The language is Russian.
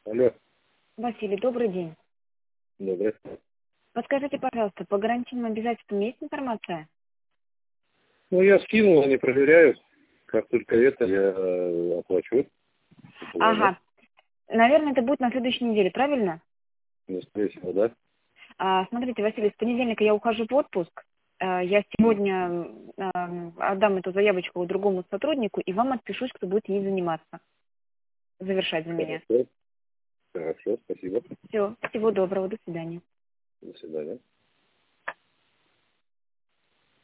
Алло, Василий, добрый день. добрый. Подскажите, пожалуйста, по гарантийным обязательствам есть информация? Ну, я скинул, они проверяют. Как только это, я оплачу. Ладно. Ага. Наверное, это будет на следующей неделе, правильно? Ну, скорее всего, да. Смотрите, Василий, с понедельника я ухожу в отпуск. Я сегодня отдам эту заявочку другому сотруднику и вам отпишусь, кто будет ей заниматься, завершать за меня. Хорошо. Хорошо, спасибо. Все, всего доброго, до свидания. До свидания.